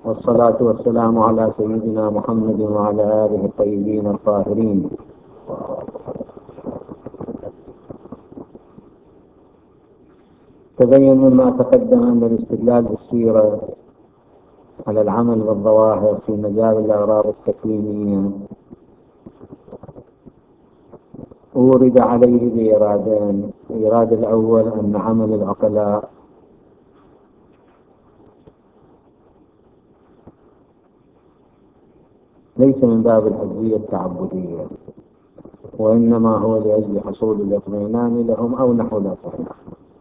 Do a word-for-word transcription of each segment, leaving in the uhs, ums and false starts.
والصلاة والسلام على سيدنا محمد وعلى آله الطيبين الطاهرين. تبين مما تقدم أن الاستدلال بالسيرة على العمل بالظواهر في مجال الأغراض التكوينية أورد عليه بإيرادين. الإيراد الأول أن عمل العقلاء ليس من باب الحجية التعبدية، وإنما هو لأجل حصول الاطمئنان لهم أو نحو ذلك.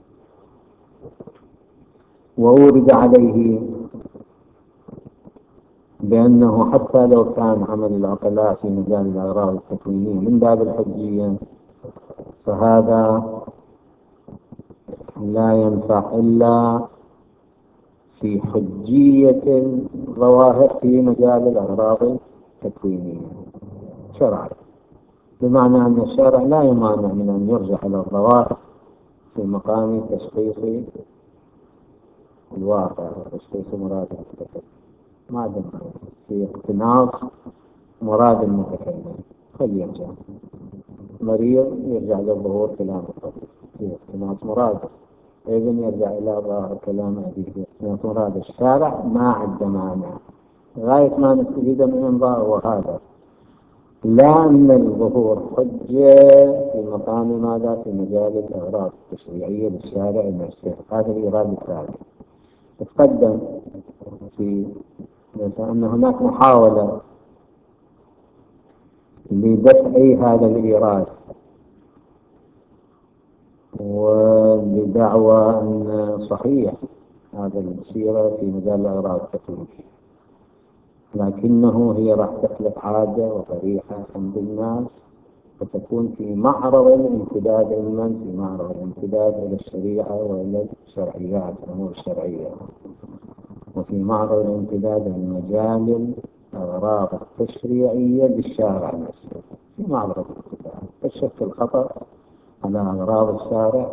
وأورد عليه بأنه حتى لو كان عمل العقلاء في مجال الأغراض التكوينية من باب الحجية فهذا لا ينفع إلا في حجية الظواهر في مجال الأغراض التكوينية شرعا، بمعنى أن الشرع لا يمانع من أن يرجع إلى الظواهر في مقام تشخيص الواقع وتشخيص مراد المتكلم، ما دام في اقتناص مراد المتكلم فليرجع. مريض يرجع للظهور كلام الطبيب في اقتناص مراده، إذن يرجع إلى ظاهر كلام أبيه في اقتناص مراد. الشارع ما عد مانع غاية ما نستفيد من انظار، وهذا لا أن الظهور حجة في مقام ماذا في مجال الأغراض التشريعية للشارع نفسه. هذا الإيراد الثاني. تقدم في أن هناك محاولة لدفع هذا الإيراد وبدعوى أن صحيح هذا السيرة في مجال الأغراض التكوينية، لكنه هي راح تخلق عادة وطريقة عند الناس وتكون في معرض الامتداد علما، في معرض الامتداد إلى الشريعة وإلى الشرعيات الأمور الشرعية، وفي معرض الامتداد المجال الأغراض التشريعية للشارع نفسه. في معرض الامتداد تشكل الخطأ على أغراض الشارع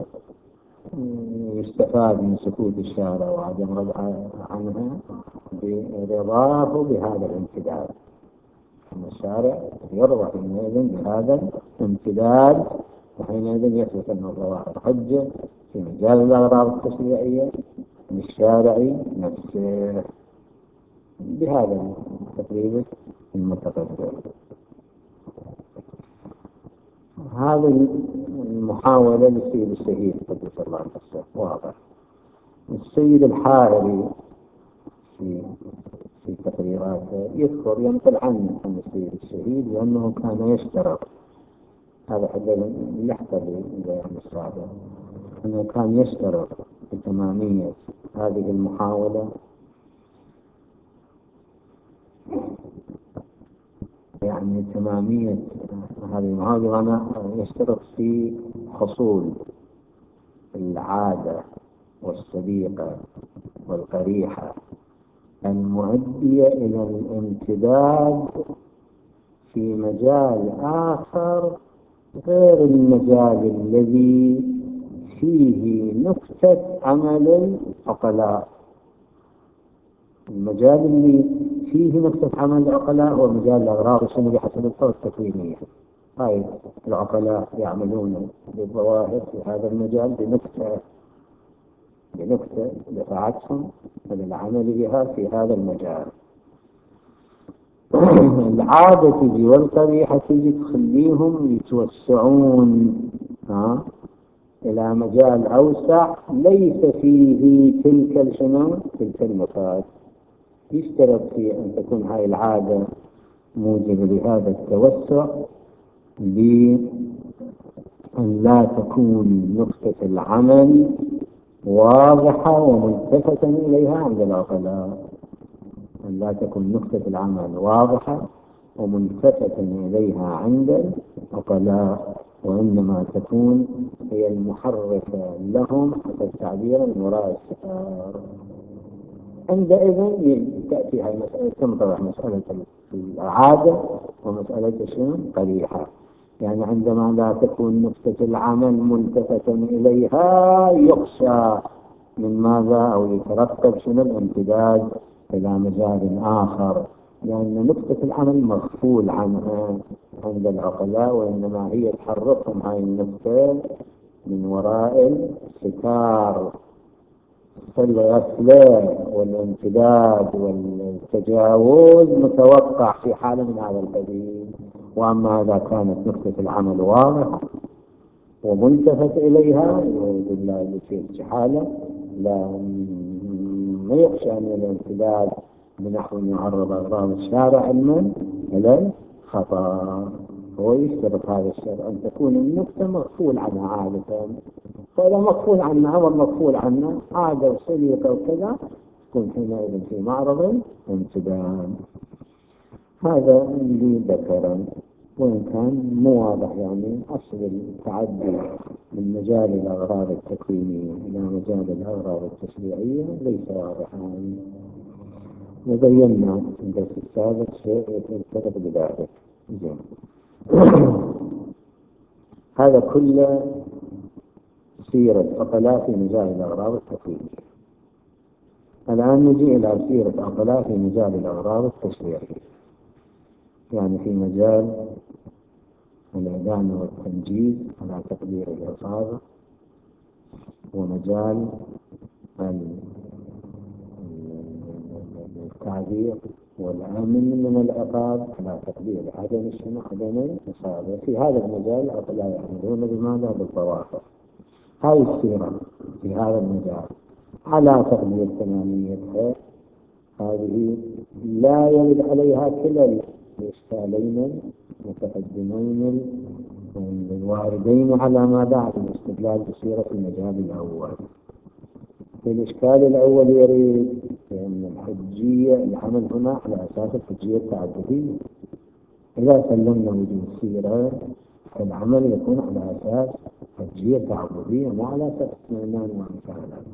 يستفاد من سكوت الشارع وعدم رضا عنها برضاه بهذا الامتداد. الشارع يرضى حينئذ بهذا الامتداد، وحينئذ يثبت أن الظواهر حجة في مجال الأغراض التشريعية للشارع نفسه بهذا التقريب المتقدم. هذه المحاولة للسيد الشهيد قدس الله نفسه واضح. السيد الحائري في في تقريراته يذكر ينقل عنه عن السيد الشهيد لأنه كان يشترط، هذا حتى يحتل البيان السابق، أنه كان يشترط بتمامية هذه المحاولة يعني تمامية هذه المحاولة أنا يشترط في حصول العادة والسليقة والقريحة المؤدية إلى الامتداد في مجال آخر غير المجال الذي فيه نكتة عمل العقلاء. المجال اللي فيه نكتة عمل العقلاء هو مجال الأغراض الشنو بحسب الصورة التكوينية. هاي العقلاء يعملون بالظواهر في هذا المجال بنكتة بنكتة دفعتهم للعمل بها في هذا المجال. العادة تجي والقريحة تجي تخليهم يتوسعون ها إلى مجال أوسع ليس فيه تلك الشنو تلك المفاد. يشترط في أن تكون هاي العادة موجبة لهذا التوسع بأن لا تكون نقطة العمل واضحة وملتفتة إليها عند العقلاء، أن لا تكون نقطة العمل واضحة وملتفتة إليها عند العقلاء، وإنما تكون هي المحركة لهم حتى التعبير المراد. عندئذ تأتي هذه المسألة تنطرح مسألة العادة ومسألة شنو قريحة. يعني عندما لا تكون نقطة العمل ملتفتة إليها يخشى من ماذا أو يترتب شنو الامتداد إلى مجال آخر، لأن نقطة العمل مغفول عنها عند العقلاء، وإنما هي تحركهم هاي النقطة من وراء الستار، فالغفلة والامتداد والتجاوز متوقع في حالة من هذا القبيل. وأما إذا كانت نقطة العمل واضحة وملتفت إليها بالله في حالة لا ما يخشى أن الامتداد بنحو يعرض أغراض الشارع علما إلى الخطأ. هو يشترط هذا الشرط أن تكون النقطة مغفول عنها عادة، فإذا مغفول عنها والمغفول عنها عادة وسليقة وكذا تكون حينئذ في معرض الامتداد. هذا اللي ذكره، وإن كان مو واضح يعني أصل التعدي من مجال الأغراض التكوينية إلى مجال الأغراض التشريعية ليس واضحا، وبينا في الدرس السابق شيء يرتبط بذلك. هذا كله سيرة عقلاء في مجال الأغراض التكوينية. الآن نجي إلى سيرة عقلاء في مجال الأغراض التشريعية، يعني في مجال الإعلان والتنجيز على تقدير الإصابة، ومجال التعذير والأمن من العقاب على تقدير عدم الشمع عدم الإصابة. في هذا المجال عقلاء يعملون بماذا؟ بالظواهر. هاي السيرة في هذا المجال على تقدير ثمانية، هذه لا يرد عليها كلا الإشكالين المتقدمين الواردين على ما بعد الاستدلال بصيرة المجال الأول. في الإشكال الأول يريد أن الحجية العمل هنا على أساس الحجية التعددية. إذا سلمنا وجود سيرة فالعمل يكون على أساس حجية تعبدية مو على أساس اطمئنان وامتثال.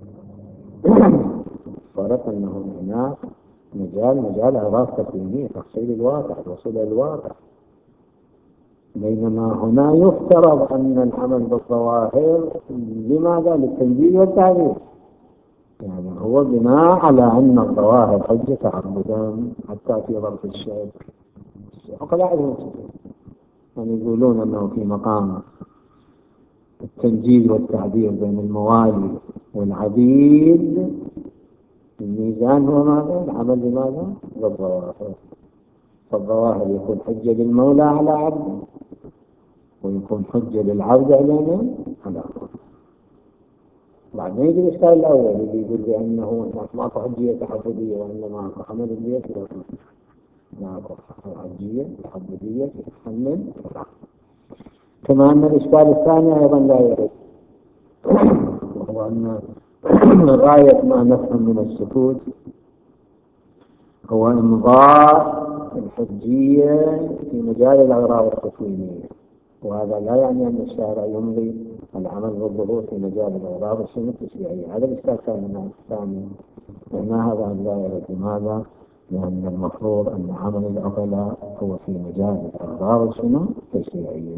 فرق أنه هناك مجال مجال أغراض تكوينية تحصيل الواقع الوصول إلى الواقع، بينما هنا يفترض أن العمل بالظواهر لماذا؟ للتنجيل والتعبير، يعني هو بناء على أن الظواهر حجة تعبدا حتى في ظرف الشيء. عقلاء يعني يقولون أنه في مقام التنجيل والتعبير بين الموالي والعبيد الميزان هو ماذا؟ العمل بماذا؟ بالظواهر. فالظواهر يكون حجة للمولى على عبده، ويكون حجة للعبد علينا على عبده. بعد ما يجي الإشكال الأول اللي يقول بأنه ما حجية تحفظية وإنما عمل بيت ما حجية تحفظية تتحمل، كما أن الإشكال الثاني أيضا لا يرد، وهو أن غاية ما نفهم من السكوت هو إمضاء الحجية في مجال الأغراض التكوينية، وهذا لا يعني أن الشارع يمضي العمل بالظهور في مجال الأغراض التشريعية. هذا الإشكال كان الثاني، لأن هذا لا يرد. لماذا؟ لأن المفروض أن عمل العقلاء هو في مجال الأغراض التشريعية.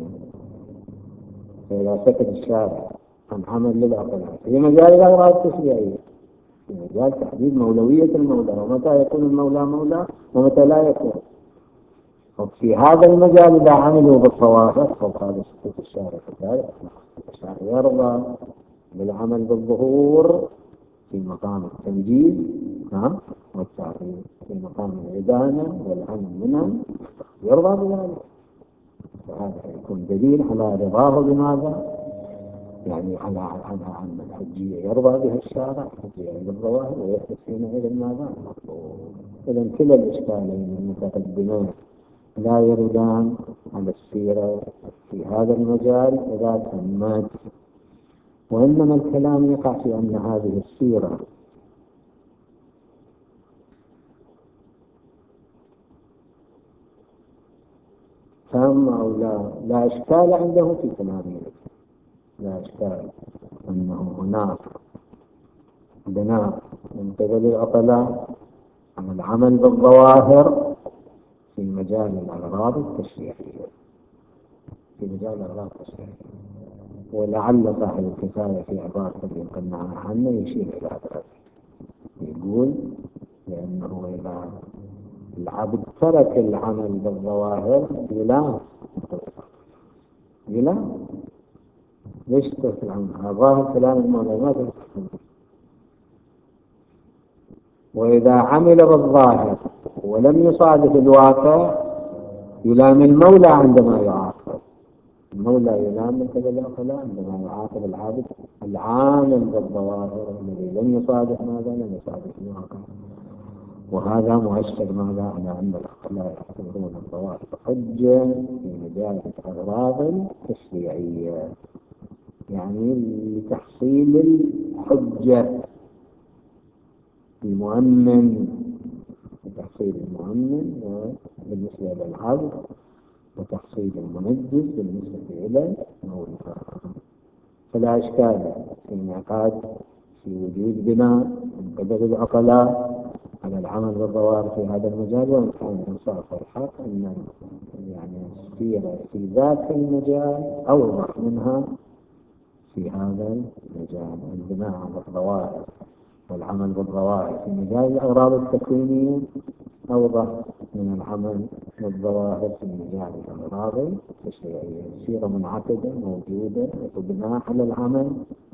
فإذا سكت الشارع عن عمل للعقلاء في مجال الأغراض التشريعية، في مجال تحديد مولوية المولى ومتى يكون المولى مولى ومتى لا يكون، وفي هذا المجال إذا عملوا بالظواهر فهذا سكوت الشارع كذلك. الشارع يرضى بالعمل بالظهور في مقام التنجيز والتعريف، في مقام العدانة والأمن منها يرضى بذلك، فهذا يكون دليل على رضاه بماذا؟ يعني على على عن الحجية يرضى بها الشارع حجية بالظواهر، ويحدث حينئذ ماذا؟ إذا كلا الإشكالين المتقدمين لا يردان على السيرة في هذا المجال إذا تمت، وإنما الكلام يقع في أن هذه السيرة تم أو لا، لا إشكال عنده في تمامه، لا إشكال أنه هناك بناء من قبل العقلاء عن العمل بالظواهر في مجال الأغراض التشريعية، في مجال الأغراض التشريعية. ولعل صاحب الكفاية في عبارة اللي قلنا عنه يشير إلى ذلك، يقول لأنه إذا العبد ترك العمل بالظواهر يلام يلام ليش ترك العمل؟ ظاهر كلام المولى ما ترك. وإذا عمل بالظاهر ولم يصادف الواقع يلام المولى عندما يعاقب. المولى يلام من قبل العقلاء عندما يعاقب العابد العامل بالظواهر الذي لم يصادف ماذا لم يصادف الواقع. وهذا مؤشر ماذا على أن العقلاء يعتبرون الظواهر حجة في مجال الأغراض التشريعية، يعني لتحصيل الحجة المؤمن، لتحصيل المؤمن بالنسبة للعبد وتحصيل المنجز بالنسبة إلى المولى. فلا إشكال في انعقاد في وجود بناء من قبل العقلاء على العمل بالظواهر في هذا المجال، وإن كان إنصاف الحق أن يعني السيرة في ذات المجال أوضح منها في هذا المجال. البناء على الظواهر والعمل بالظواهر في مجال الأغراض التكوينية أوضح من العمل بالظواهر في مجال الأغراض التشريعية. السيرة منعقدة موجودة وبناء على العمل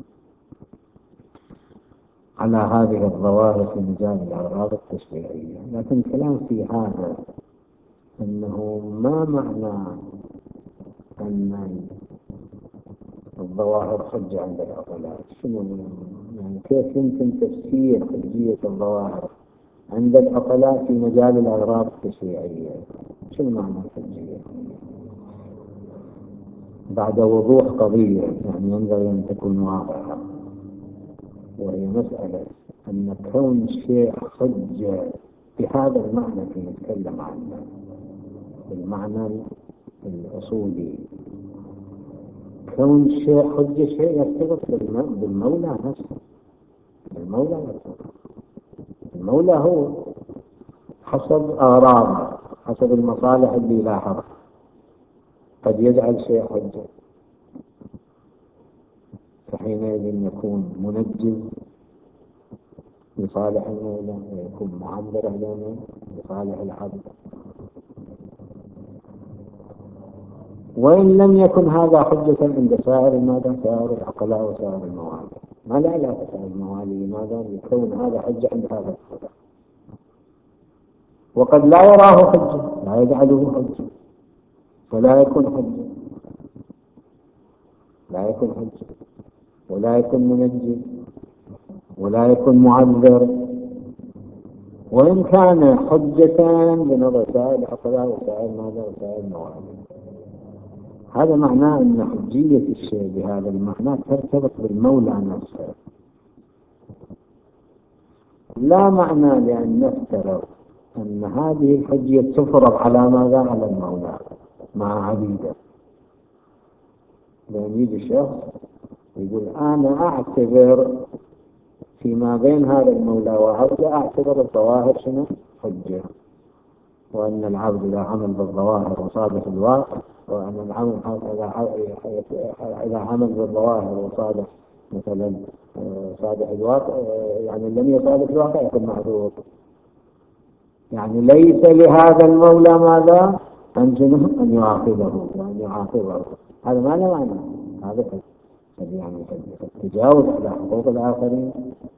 على هذه الظواهر في مجال الأغراض التشريعية. لكن الكلام في هذا أنه ما معنى أن الظواهر حجة عند العقلاء؟ شنو يعني كيف يمكن تفسير حجية الظواهر عند العقلاء في مجال الأغراض التشريعية؟ شنو معنى الحجية؟ بعد وضوح قضية يعني ينبغي أن تكون واضحة، وهي مسألة أن كون شيء حجة بهذا المعنى في نتكلم عنه بالمعنى الأصولي. كون شيء حجة شيء يرتبط بالمولى نفسه. المولى نفسه المولى هو حسب آراء حسب المصالح اللي لاحظها قد يجعل شيء حجة، فحينئذ يكون منجز لصالح المولى ويكون معبر لنا لصالح العبد. وإن لم يكن هذا حجة عند سائر ماذا سائر العقلاء وسائر الموالي. ما لا علاقة سائر الموالي لماذا يكون هذا حجة عند هذا العقلاء، وقد لا يراه حجة لا يجعله حجة فلا يكون حجة لا يكون حجة ولا يكون منجز ولا يكون معذر. وإن كان حجة بنظر سائر العقلاء وسائر ماذا وسائر الموالي. هذا معناه أن حجية الشيء بهذا المعنى ترتبط بالمولى نفسه، لا معنى لأن نفترض أن هذه الحجية تفرض على ماذا على المولى مع عبيده. لأن يجي شخص يقول أنا أعتبر فيما بين هذا المولى وعبده أعتبر الظواهر شنو حجة، وأن العبد إذا عمل بالظواهر وصادف الواقع، وأن العمل إذا عمل بالظواهر وصادف مثلا صادف الواقع يعني لم يصادف الواقع يكون معذور. يعني ليس لهذا المولى ماذا أن أن يعاقبه وأن يعاقبه. هذا ما له معنى. هذا يعني التجاوز على حقوق الآخرين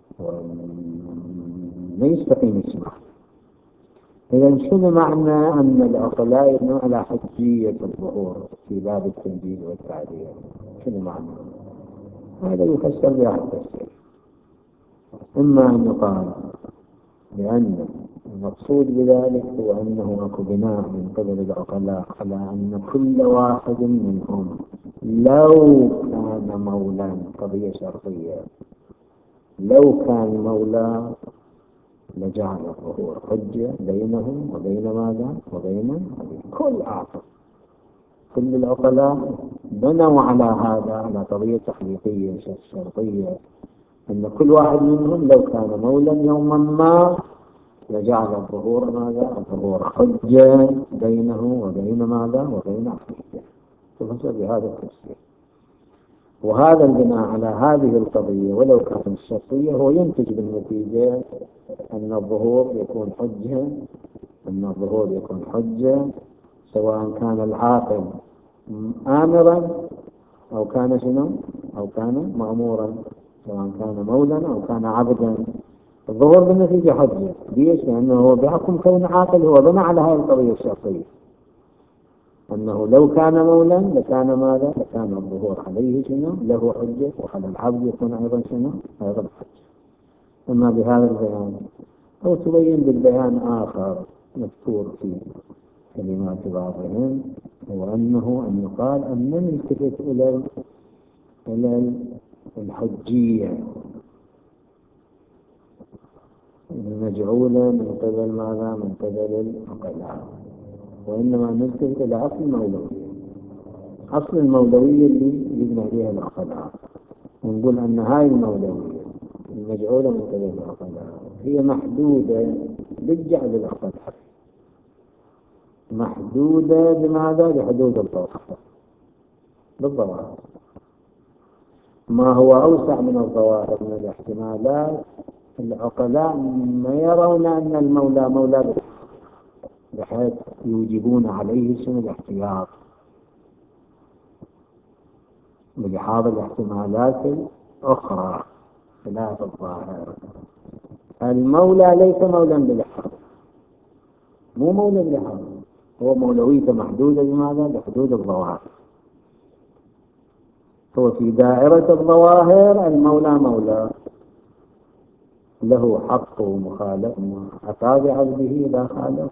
وما يستقيم اسمه. إذا شنو معنى أن العقلاء يبنون على حجية الظهور في باب التنجيل والتعديل؟ شنو معنى؟ هذا يفسر بهذا التفسير. إما أن يقال لأن المقصود بذلك هو أنه أكو بناء من قبل العقلاء على أن كل واحد منهم لو كان مولا، قضية شرطية، لو كان مولا لجعل الظهور حجة بينهم وبين ماذا وبين كل آخر. كل العقلاء بنوا على هذا على قضية تحقيقية شرطية أن كل واحد منهم لو كان مولا يوما ما لجعل الظهور ماذا الظهور حجة بينه وبين ماذا وبين أخيه. تفسر بهذا التفسير. وهذا البناء على هذه القضية ولو كانت الشرطية هو ينتج بالنتيجة أن الظهور يكون حجة أن الظهور يكون حجة سواء كان العاقل آمرا أو كان شنو أو كان مأمورا، سواء كان مولا أو كان عبدا. الظهور بالنتيجة حجة. ليش؟ لأنه هو بحكم كون عاقل هو بنى على هذه القضية الشرطية أنه لو كان مولا لكان ماذا؟ لكان الظهور عليه شنو له حجة، وعلى العبد يكون أيضا شنو أيضا حجة. أما بهذا البيان أو تبين بالبيان آخر مذكور في كلمات بعضهم هو أنه أن يقال أن نلتفت إلى إلى الحجية المجعولة من قبل ماذا؟ من قبل العقلاء، وإنما نلتفت إلى أصل المولوية، أصل المولوية اللي يبنى عليها العقلاء، ونقول أن هاي المولوية المجعولة من قبل العقلاء هي محدودة بالجعل العقلاء، محدودة بماذا؟ بحدود الظواهر بالظواهر. ما هو أوسع من الظواهر من الاحتمالات العقلاء ما يرون أن المولى مولى بحيث يوجبون عليه شنو الاحتياط بلحاظ الاحتمالات الأخرى خلاف الظاهر. المولى ليس مولا بلحاظ، مو مولى بلحاظ، هو مولويته محدودة بماذا؟ بحدود الظواهر. هو في دائرة الظواهر المولى مولى له حق مخالف عقاب عبده إذا خالف،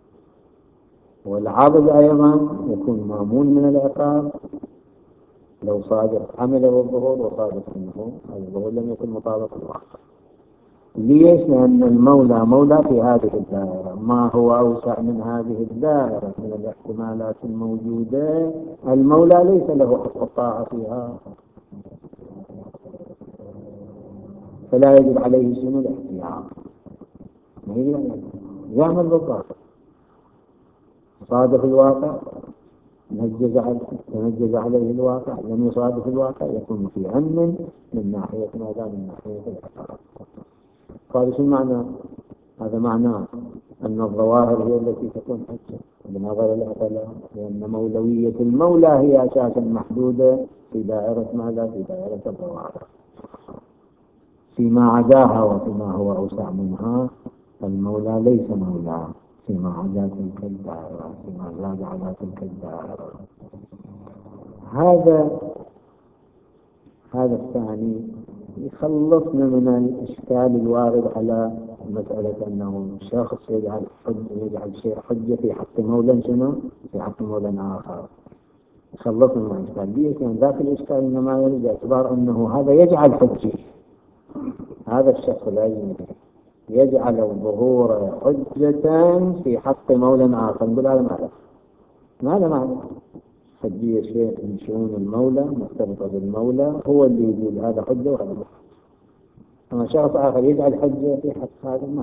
والعبد أيضا يكون مامون من العقاب لو صادق عمله الظهور وصادق أنه الظهور لم يكن مطابق الواقع. ليش؟ لأن المولى مولى في هذه الدائرة. ما هو أوسع من هذه الدائرة من الاحتمالات الموجودة المولى ليس له حق الطاعة فيها، فلا يجب عليه شنو الاحتياط، ما يجب يعمل بالضبط صادق الواقع نجز عليه تنجز عليه الواقع، لم يصادف الواقع يكون في أمن من ناحية ماذا؟ من ناحية العقاب. قال شو معنى؟ هذا معناه أن الظواهر هي التي تكون حجة بنظر العقلاء، لأن مولوية المولى هي أساسا محدودة في دائرة ماذا؟ في دائرة الظواهر. فيما عداها وفيما هو أوسع منها المولى ليس مولى فيما عدا تلك الدائرة، فيما زاد على تلك الدائرة. هذا هذا الثاني يخلصنا من الإشكال الوارد على مسألة أنه شخص يجعل حجة يجعل شيء حجة في حق مولى شنو؟ في حق مولى آخر. يخلصنا من الإشكال. ليش؟ يعني ذاك الإشكال إنما يريد باعتبار أنه هذا يجعل حجة، هذا الشخص الأجنبي يجعل الظهور حجة في حق مولى آخر. نقول هذا معنى ماذا معنى؟ حجية شيء من شؤون المولى مرتبطة بالمولى هو اللي يقول هذا حجة وهذا معنى. أما شخص آخر يجعل حجة في حق هذا ما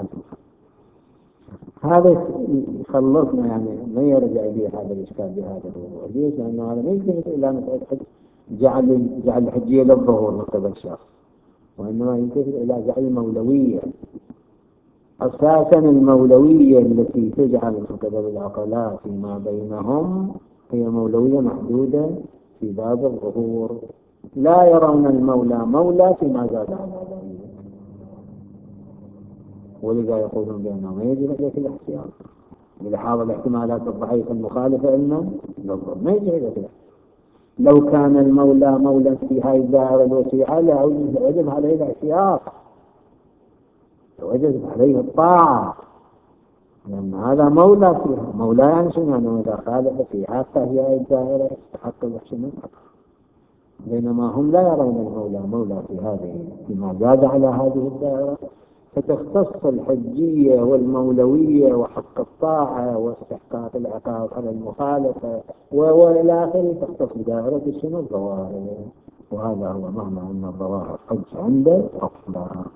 هذا يخلصنا، يعني ما يرجع إليه هذا الإشكال بهذا الوضوح. ليش؟ لأنه هذا ما يمكن إلا مسألة جعل جعل الحجية للظهور من قبل شخص، وإنما يمكن إلى جعل المولوية. أساسا المولوية التي تجعل من قبل العقلاء فيما بينهم هي مولوية محدودة في باب الظهور، لا يرون المولى مولى فيما زاد على ذلك، ولذا يقولون بأنه ما يجب عليك الاحتياط بلحاظ الاحتمالات الضعيفة المخالفة لنا للظهور، ما يجب عليك. لو كان المولى مولى في هذه الدائرة الوسيعة لوجب عليه الاحتياط، وجب عليه الطاعة، لأن هذا مولى فيها. مولى يعني شنو؟ يعني إذا خالف فيها فهي الدائرة تحقق الشنو، بينما هم لا يرون المولى مولى في هذه فيما زاد على هذه الدائرة، فتختص الحجية والمولوية وحق الطاعة واستحقاق العقاب على المخالفة وإلى آخره تختص بدائرة الشنو الظواهر. وهذا هو معنى أن الظواهر حج عند العقلاء.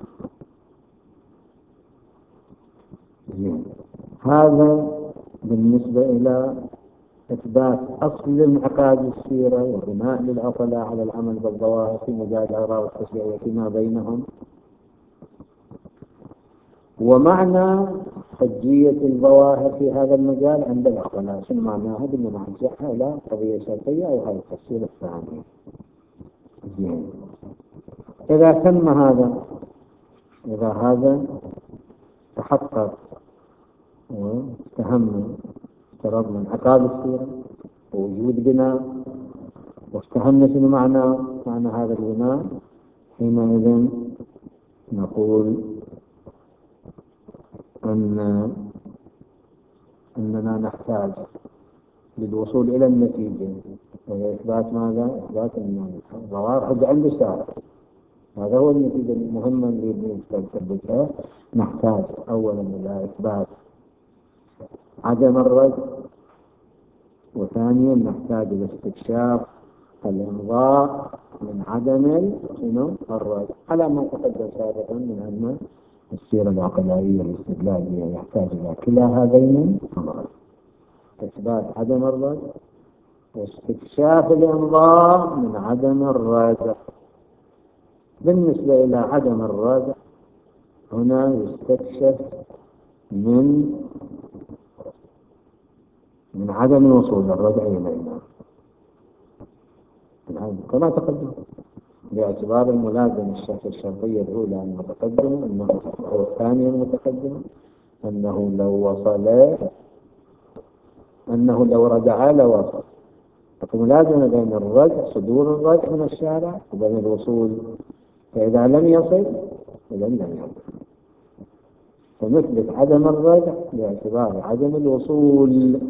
هذا بالنسبة إلى إثبات أصل انعقاد السيرة وبناء للعقلاء على العمل بالظواهر في مجال الأغراض التشريعية فيما بينهم، ومعنى حجية الظواهر في هذا المجال عند العقلاء شنو معناها بدنا نرجعها إلى قضية شرطية أو هذا التفسير الثاني. زين، إذا تم هذا، إذا هذا تحقق واستهمنا افترضنا انعقاد السيرة ووجود بناء وافتهمنا شنو معنى معنى هذا البناء، حينئذ نقول أن أننا نحتاج للوصول إلى النتيجة وهي إثبات ماذا؟ إثبات أن الظواهر حجة عند الشارع. هذا هو النتيجة المهمة اللي نثبتها. نحتاج أولا إلى إثبات عدم الرد، وثانيا نحتاج إلى استكشاف الإمضاء من عدم الرد، على ما تقدم سابقا من أن السيرة العقلائية الاستدلالية يحتاج إلى كلا هذين الأمرين: إثبات عدم الرد واستكشاف الإمضاء من عدم الرد. بالنسبة إلى عدم الرد هنا يستكشف من من عدم وصول الرجع إلينا كما تقدم، باعتبار الملازم الشرط الشرطية الأولى المتقدمة أنه أو الثانية المتقدمة أنه لو وصل أنه لو رجع لوصل. فملازمة بين الرجع صدور الرجع من الشارع وبين الوصول، فإذا لم يصل إذا لم يصل فنثبت عدم الرجع باعتبار عدم الوصول،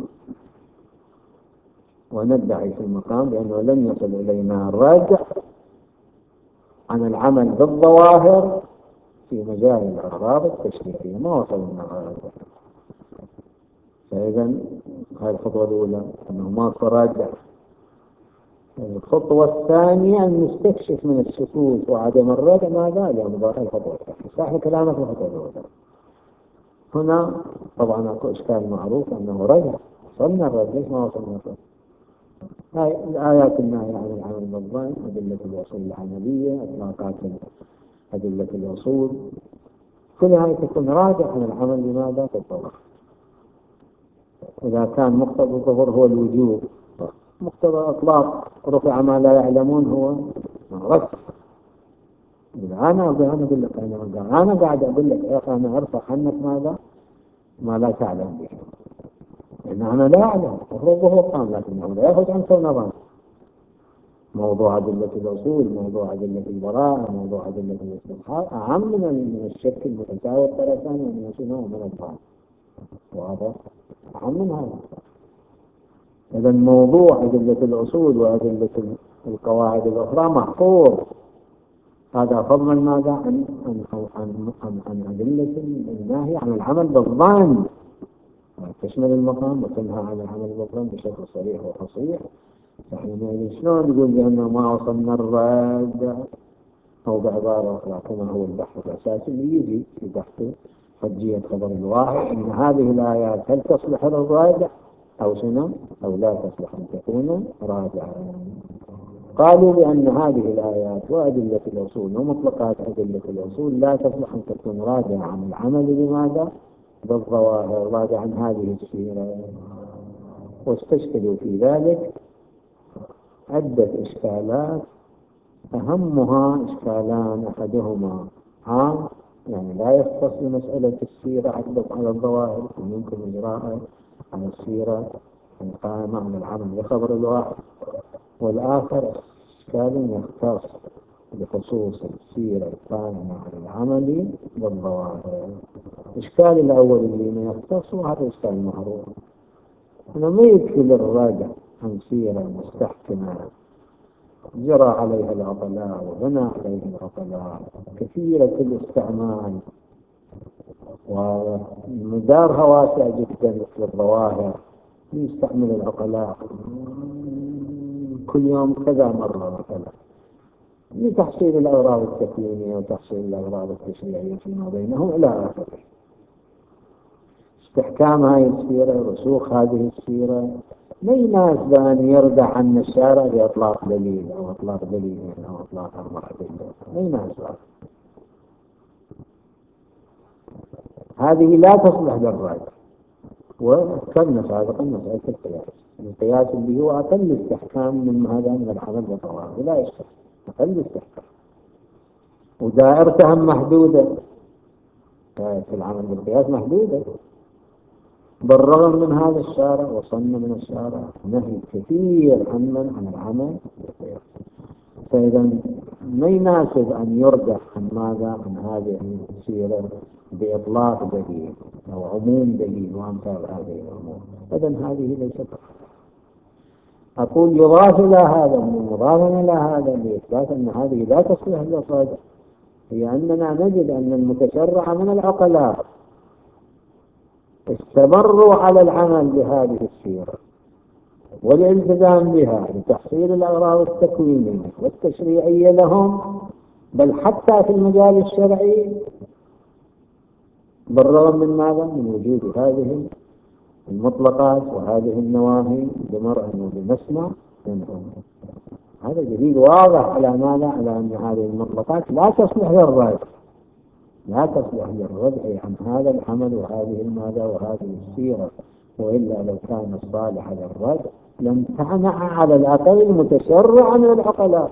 وندعي في المقام بأنه لم يصل إلينا الرجع عن العمل بالظواهر في مجال الأغراض التشريعية، ما وصلنا الرجع. فإذا هذه الخطوة الأولى أنه ما تراجع. الخطوة الثانية أن نستكشف من السكوت وعدم الرجع ماذا؟ لأمضاء الخطوة الثانية. صح كلامك في الخطوة الأولى. هنا طبعا أكو إشكال معروف أنه رجع، وصلنا الرجع، ليش ما وصلنا الرجع؟ هاي الآيات الناهية عن العمل بالظن، أدلة الوصول العملية، إطلاقات أدلة الوصول، كل هاي تكون راجع عن العمل لماذا؟ في الظهر. إذا كان مقتضى الظهور هو الوجوب، مقتضى إطلاق رفع ما لا يعلمون هو رفع. إذا أنا أنا أقول لك أنا أنا قاعد أقول لك يا أخي أنا أرفع عنك ماذا؟ ما لا تعلم به. لأن أنا لا أعلم، الرب هو قام، لكنه لا يأخذ عنك ونظام. موضوع أدلة الوصول، موضوع أدلة البراءة، موضوع أدلة الاستنحاء أهم من الشك المتساوي الطرفان ومن شنو ومن الضعف. واضح؟ أهم من هذا. إذا موضوع أدلة الأصول وأدلة القواعد الأخرى محفوظ. هذا فضلا ماذا عن عن عن عن, عن أدلة الناهية عن العمل بالظن، تشمل المقام وتنهى عن العمل بالظن بشكل صريح وفصيح. فحين شلون نقول بأنه ما وصلنا الرد، أو بعبارة أخرى كما هو البحث الأساسي اللي يجي في بحث حجية خبر الواحد أن هذه الآيات هل تصلح للراجع أو شنو أو لا تصلح أن تكون راجعة. قالوا بأن هذه الآيات وأدلة الأصول ومطلقات أدلة الأصول لا تصلح أن تكون راجعة عن العمل بماذا؟ بالظواهر، راجعة عن هذه السيرة. واستشكلوا في ذلك عدة إشكالات، أهمها إشكالان: أحدهما عام يعني لا يختص بمسألة السيرة عدت على الظواهر ويمكن إجراءها على السيرة القائمة على العمل بخبر الواحد، والآخر إشكال يختص بخصوص السيرة القائمة على العمل بالظواهر. الإشكال الأول اللي يختص هذا إشكال معروف، أنا ما يكفي للراجع عن سيرة مستحكمة جرى عليها العقلاء وبنى عليها العقلاء كثيرة الاستعمال ومدارها واسع جدا مثل الظواهر، يستعمل العقلاء كل يوم كذا مرة مثلا لتحصيل الأغراض التكوينية وتحصيل الأغراض التشريعية فيما بينهم إلى آخره. استحكام هذه السيرة، رسوخ هذه السيرة، ما يناسب أن يردع عن الشارع بإطلاق دليل أو إطلاق دليل أو إطلاق أربعة دليل، ما يناسب. هذه لا تصلح للرد. وذكرنا سابقا مسألة القياس، القياس اللي هو أقل استحكام من هذا من العمل بالطواف لا يشتغل، أقل استحكام ودائرتها محدودة. في العمل بالقياس محدودة، بالرغم من هذا الشارع وصلنا من الشارع نهي كثير عمن عن العمل بالقياس. فإذا ما يناسب أن يرجع عن ماذا عن هذه السيرة بإطلاق دليل أو عموم دليل وأمثال هذه الأمور. إذن هذه ليست. أقول يضاف إلى هذا مضافا إلى هذا لإثبات أن هذه لا تصلح للصادق، هي أننا نجد أن المتشرع من العقلاء استمروا على العمل بهذه السيرة والالتزام بها لتحصيل الأغراض التكوينية والتشريعية لهم، بل حتى في المجال الشرعي، بالرغم من ماذا؟ من وجود هذه المطلقات وهذه النواهي بمرء وبمسمع منهم. هذا دليل واضح على ماذا؟ على أن هذه المطلقات لا تصلح للرد، لا تصلح للرد عن هذا العمل وهذه الماذا وهذه السيرة. وإلا لو كان الصالح للرد لم تمنع على الأقل المتشرع من العقلاء،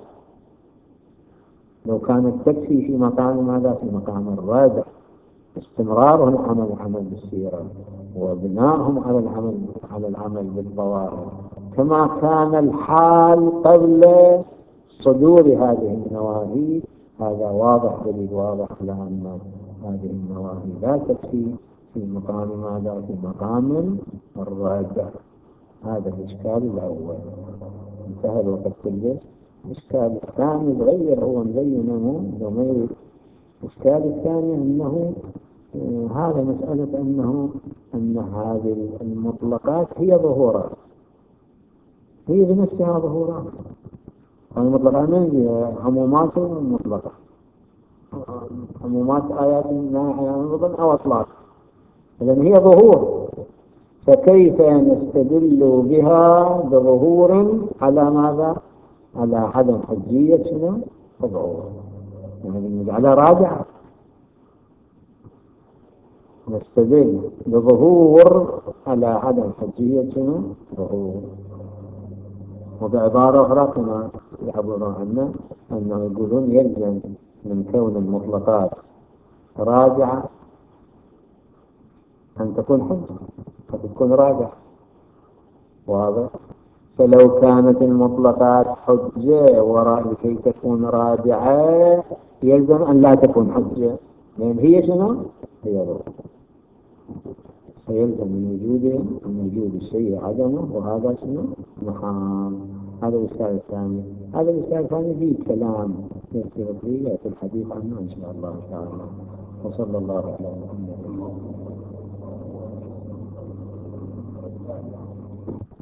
لو كانت تكفي في مقام ماذا؟ في مقام الرد استمرارهم على العمل بالسيرة وبنائهم على العمل على العمل بالظواهر كما كان الحال قبل صدور هذه النواهي. هذا واضح دليل واضح على أن هذه النواهي لا تكفي في مقام ماذا؟ في مقام الرد. هذا الإشكال الأول انتهى الوقت كله. الإشكال الثاني غير هو مبينه وما يريد. الإشكال الثاني أنه هذا مسألة أنه أن هذه المطلقات هي ظهورات، هي بنفسها ظهورات. المطلقات من هي؟ عمومات مطلقة، عمومات آيات ناحية أو أطلاق، إذن هي ظهور. فكيف نستدل بها بظهور على ماذا؟ على عدم حجية شنو؟ الظهور، يعني على راجع نستدل بظهور على عدم حجية شنو؟ ظهور. وبعبارة أخرى كما يعبرون عنه أنه يقولون يلزم من كون المطلقات راجعة أن تكون حجة، قد تكون راجعة. واضح؟ فلو كانت المطلقات حجة وراء لكي تكون راجعة يلزم أن لا تكون حجة، لأن هي شنو؟ هي ظهور. فيلزم من وجود من وجود الشيء عدمه، وهذا شنو؟ محال. هذا الإشكال الثاني. هذا الإشكال الثاني فيه كلام في الحديث عنه إن شاء الله تعالى. وصلى الله على محمد.